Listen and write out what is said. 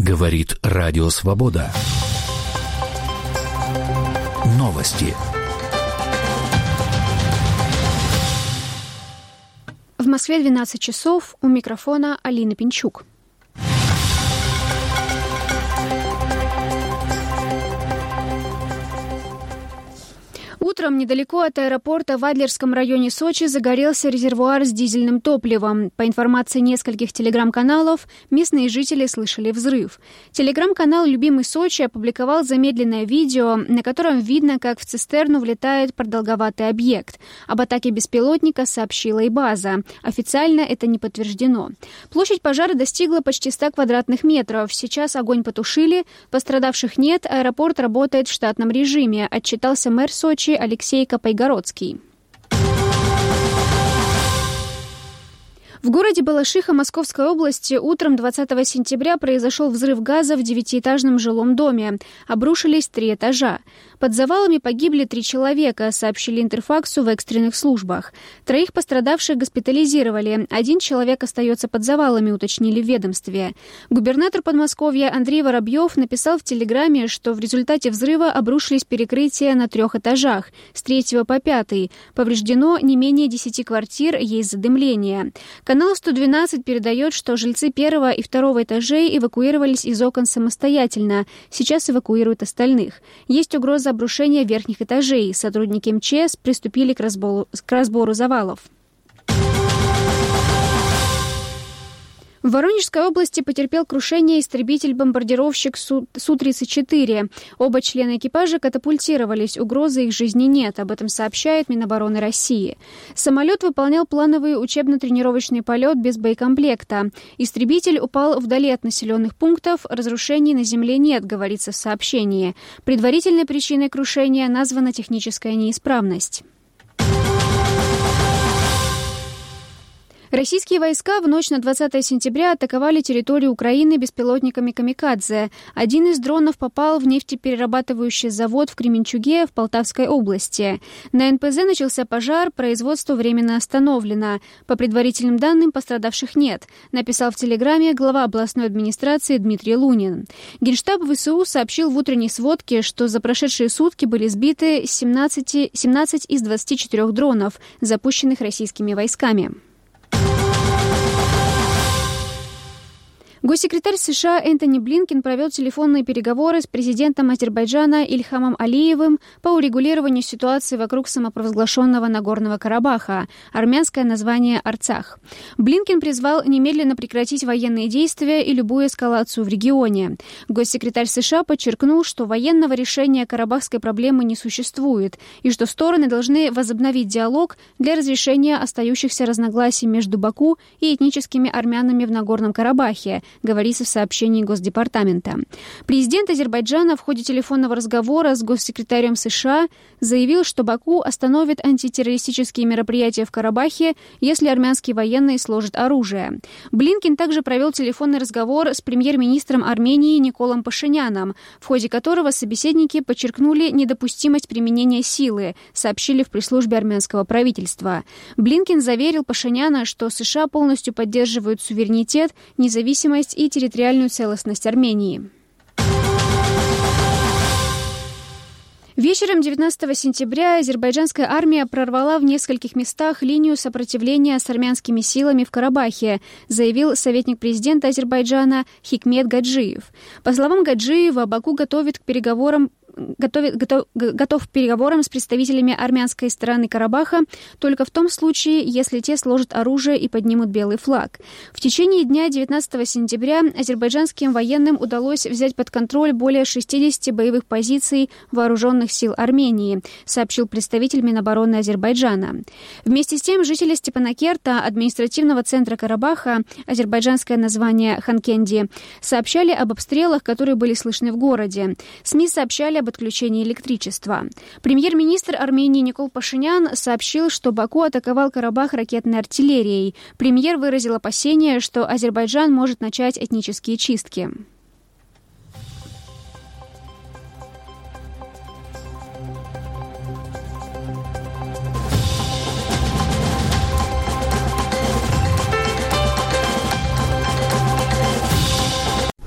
Говорит Радио Свобода. Новости. В Москве 12 часов. У микрофона Алина Пинчук. Утром недалеко от аэропорта в Адлерском районе Сочи загорелся резервуар с дизельным топливом. По информации нескольких телеграм-каналов, местные жители слышали взрыв. Телеграм-канал «Любимый Сочи» опубликовал замедленное видео, на котором видно, как в цистерну влетает продолговатый объект. Об атаке беспилотника сообщила и база. Официально это не подтверждено. Площадь пожара достигла почти 100 квадратных метров. Сейчас огонь потушили, пострадавших нет, аэропорт работает в штатном режиме, отчитался мэр Сочи Алексей Копайгородский. В городе Балашиха Московской области утром 20 сентября произошел взрыв газа в 9-этажном жилом доме. Обрушились 3 этажа. Под завалами погибли 3 человека, сообщили Интерфаксу в экстренных службах. 3 пострадавших госпитализировали. 1 человек остается под завалами, уточнили в ведомстве. Губернатор Подмосковья Андрей Воробьев написал в Телеграме, что в результате взрыва обрушились перекрытия на 3 этажах, с 3 по 5. Повреждено не менее 10 квартир, есть задымление. Канал 112 передает, что жильцы 1 и 2 этажей эвакуировались из окон самостоятельно. Сейчас эвакуируют остальных. Есть угроза обрушения верхних этажей. Сотрудники МЧС приступили к разбору завалов. В Воронежской области потерпел крушение истребитель-бомбардировщик Су-34. Оба члена экипажа катапультировались, угрозы их жизни нет, об этом сообщает Минобороны России. Самолет выполнял плановый учебно-тренировочный полет без боекомплекта. Истребитель упал вдали от населенных пунктов, разрушений на земле нет, говорится в сообщении. Предварительной причиной крушения названа техническая неисправность. Российские войска в ночь на 20 сентября атаковали территорию Украины беспилотниками «Камикадзе». Один из дронов попал в нефтеперерабатывающий завод в Кременчуге в Полтавской области. На НПЗ начался пожар, производство временно остановлено. По предварительным данным, пострадавших нет, написал в Телеграме глава областной администрации Дмитрий Лунин. Генштаб ВСУ сообщил в утренней сводке, что за прошедшие сутки были сбиты 17 из 24 дронов, запущенных российскими войсками. Госсекретарь США Энтони Блинкен провел телефонные переговоры с президентом Азербайджана Ильхамом Алиевым по урегулированию ситуации вокруг самопровозглашенного Нагорного Карабаха, армянское название Арцах. Блинкен призвал немедленно прекратить военные действия и любую эскалацию в регионе. Госсекретарь США подчеркнул, что военного решения карабахской проблемы не существует и что стороны должны возобновить диалог для разрешения остающихся разногласий между Баку и этническими армянами в Нагорном Карабахе, говорится в сообщении Госдепартамента. Президент Азербайджана в ходе телефонного разговора с госсекретарем США заявил, что Баку остановит антитеррористические мероприятия в Карабахе, если армянские военные сложат оружие. Блинкен также провел телефонный разговор с премьер-министром Армении Николом Пашиняном, в ходе которого собеседники подчеркнули недопустимость применения силы, сообщили в пресс-службе армянского правительства. Блинкен заверил Пашиняна, что США полностью поддерживают суверенитет, независимость и территориальную целостность Армении. Вечером 19 сентября азербайджанская армия прорвала в нескольких местах линию сопротивления с армянскими силами в Карабахе, заявил советник президента Азербайджана Хикмет Гаджиев. По словам Гаджиева, Баку готов к переговорам с представителями армянской стороны Карабаха только в том случае, если те сложат оружие и поднимут белый флаг. В течение дня 19 сентября азербайджанским военным удалось взять под контроль более 60 боевых позиций вооруженных сил Армении, сообщил представитель Минобороны Азербайджана. Вместе с тем, жители Степанакерта, административного центра Карабаха, азербайджанское название Ханкенди, сообщали об обстрелах, которые были слышны в городе. СМИ сообщали об отключении электричества. Премьер-министр Армении Никол Пашинян сообщил, что Баку атаковал Карабах ракетной артиллерией. Премьер выразил опасения, что Азербайджан может начать этнические чистки.